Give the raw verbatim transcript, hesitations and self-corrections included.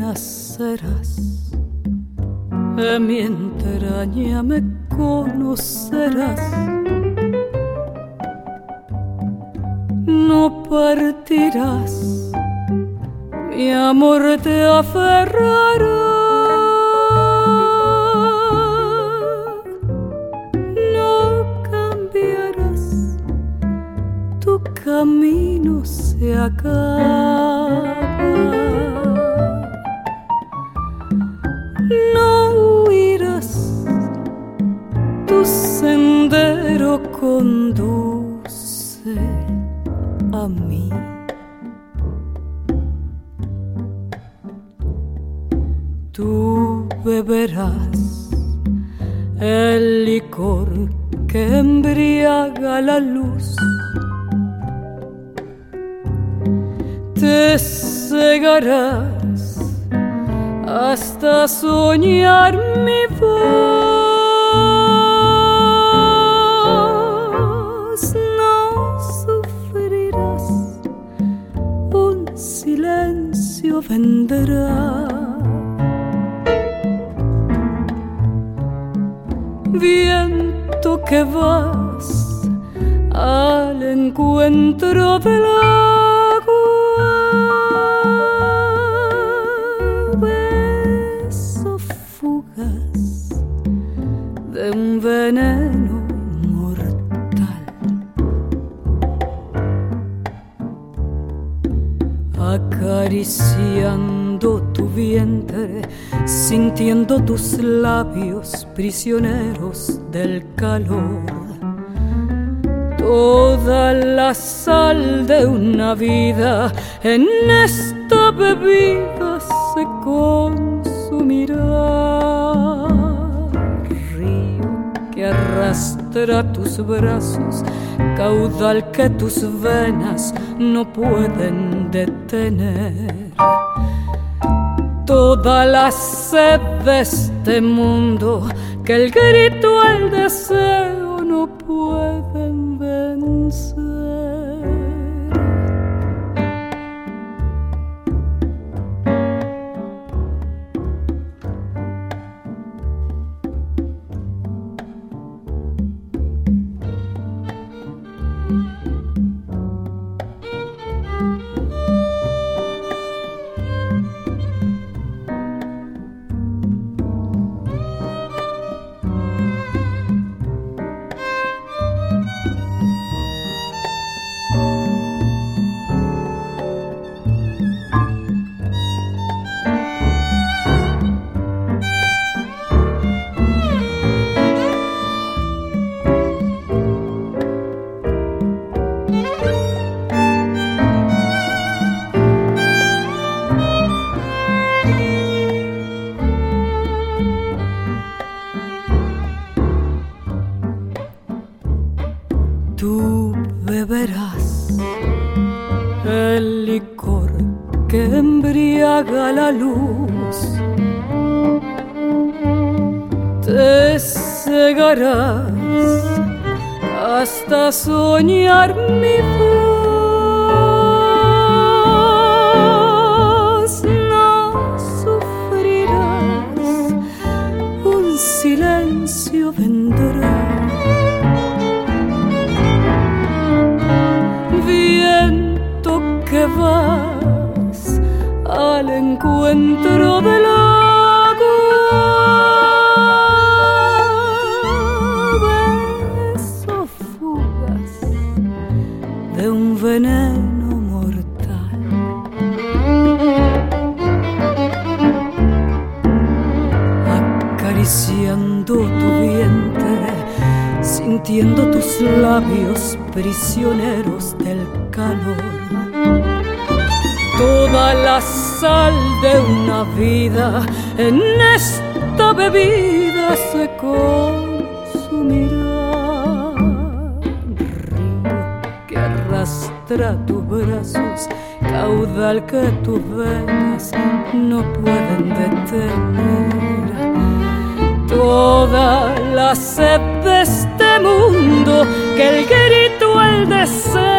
nacerás, en mi entraña me conocerás. No partirás, mi amor te aferrará. Camino se acaba, no huirás, tu sendero conduce a mí. Tú beberás el licor que embriaga la luz, te cegarás hasta soñar mi voz. No sufrirás, un silencio vendrá. Viento que vas al encuentro del agua, beso fugaz de un veneno mortal. Acariciando tu vientre, sintiendo tus labios prisioneros del calor, toda la sal de una vida en esta bebida se consumirá. Río que arrastra tus brazos, caudal que tus venas no pueden detener. Toda la sed de este mundo que el grito al deseo no pueden vencer. Tú beberás el licor que embriaga la luz, te cegarás hasta soñar mi voz. No sufrirás, un silencio vendrá. Viento que vas al encuentro del agua, beso fugaz de un veneno mortal. Acariciando tu vientre, sintiendo tus labios prisioneros del calor, toda la sal de una vida en esta bebida se consumirá. Río que arrastra tus brazos, caudal que tus venas no pueden detener. Toda la sed de este mundo que el grito al deseo